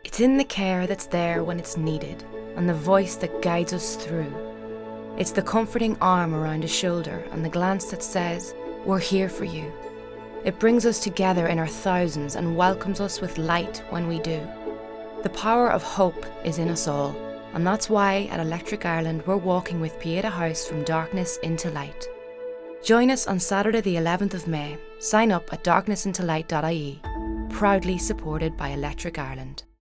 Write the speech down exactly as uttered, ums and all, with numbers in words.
It's in the care that's there when it's needed, and the voice that guides us through. It's the comforting arm around a shoulder and the glance that says, "We're here for you." It brings us together in our thousands and welcomes us with light when we do. The power of hope is in us all, and that's why at Electric Ireland we're walking with Pieta House from darkness into light. Join us on Saturday the eleventh of May. Sign up at darkness into light dot I E. Proudly supported by Electric Ireland.